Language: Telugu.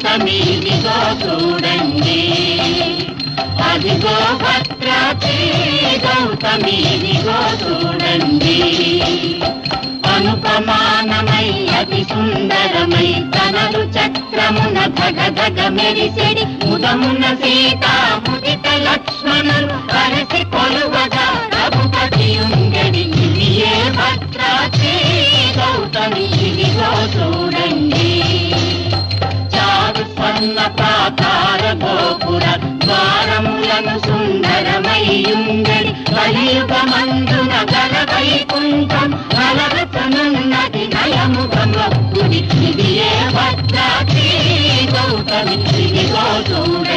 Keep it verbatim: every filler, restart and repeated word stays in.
గౌతమి ఇదిగో చూడండి, అదిగో భద్రాద్రి గౌతమి ఇదిగో చూడండి. అనుపమానమై అతి సుందరమై తనలు చక్రమున ధగధగ మెరిసెడి ముదమున సీతా ముదిత లక్ష్మణులు కలిసి కొలువగా రఘుపతి ఉండెడి. ఇది ఏ భద్రాద్రి గౌతమి ఇదిగో చూడండి. చారు స్వర్ణ ప్రాకార గోపుర ద్వారములను సుందరమయ్యుండెడి. కలియుగమందున గల వైకుంఠం కలవతనున్నది నయముగమొక్కుడి. ఇది ఏ భద్రాద్రి గౌతమి ఇదిగో చూడండి.